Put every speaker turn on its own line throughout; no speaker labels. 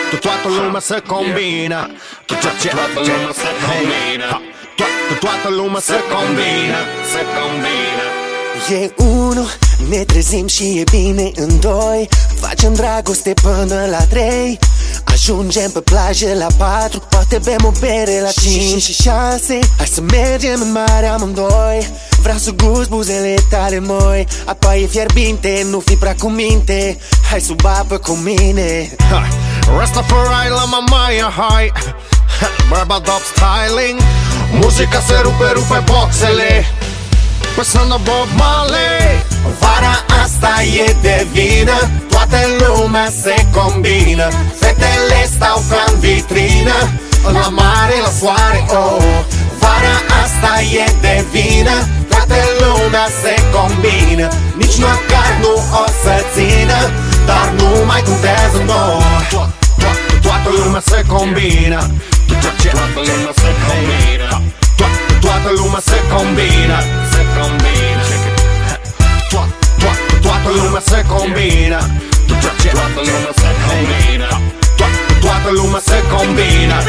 Toată lumea se combină. Toată lumea se combină.
E unu, ne trezim și e bine în doi. Facem dragoste până la 3. Ajungem pe plajă la 4. Poate bem o bere la 5 și 6. Hai să mergem în mare amândoi. Vreau să gust buzele tale, moi. Apa e fierbinte, nu fi prea cu minte. Hai sub apă cu mine.
Rastafari la Mamaia High. Barbadop styling. Muzica se rupe boxele. Păsând Bob Marley.
Vara asta e de vină. Toată lumea se combină. Fetele stau ca-n vitrină. La mare, la soare, oh. Vara asta e de vină. Toată lumea se combină. Nici măcar nu o să țină. Dar nu mai contează, no.
Toată lumea se combină. Toată lumea se combină. Toată lumea se combină. Toată lumea se combină. Toată lumea se combină. Toată lumea se combină.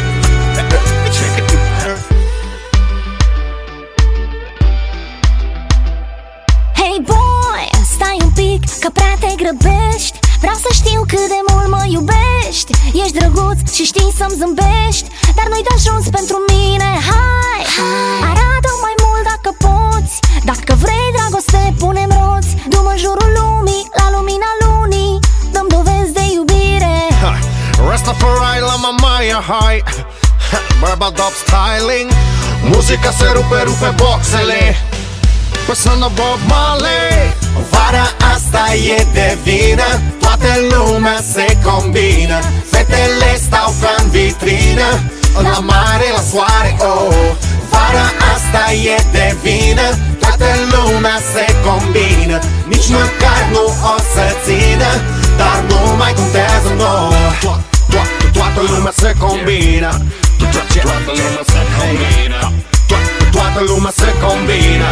Hey boy, stai un pic, că prea te grăbești. Vreau să știu cât de mult mă iubești. Ești drăguț și știi să-mi zâmbești. Dar nu-i de ajuns pentru mine. Hai, arată mai mult dacă poți. Dacă vrei dragoste, punem roți. Du-mă în jurul lumii, la lumina lunii. Dăm dovezi de iubire.
Rastafari la Mamaia High. Barbadop styling. Muzica se rupe boxele. Păsând Bob Marley.
Vara asta e de vină. Toată lumea se combină. Fetele stau ca-n vitrină. La mare, la soare, oh. Vara asta e de vină. Toată lumea se combină. Nici măcar nu o să țină. Dar nu mai contează, no.
Toată lumea se combină. Toată lumea se combină. Toată lumea se combină.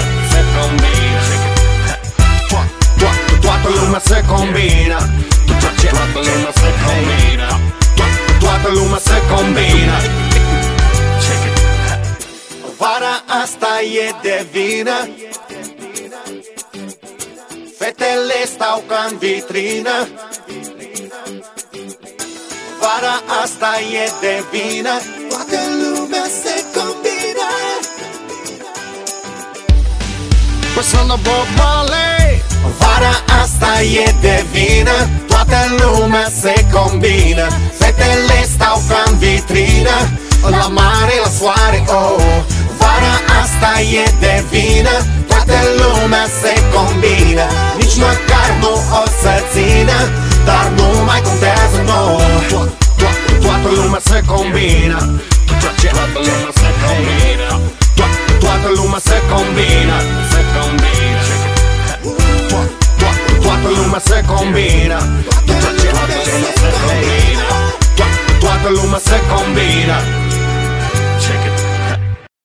Toată lumea se combină. Toată lumea se combină. Toată lumea se combină.
Vara asta e de vină. Fetele stau ca-n vitrină. Vara asta e de vină. Toată lumea se combină.
Păsând Bob Marley.
Vara asta e de vină. Toată lumea se combină. Fetele stau ca-n vitrină. La mare, la soare, oh. Vara asta e de vină. Toată lumea se combină. Nici măcar nu o să țină. Dar nu mai contează, no.
Toată lumea se combină. Toată lumea se combină. Toată lumea se combină. Toată lumea se combină. Toată lumea se combină.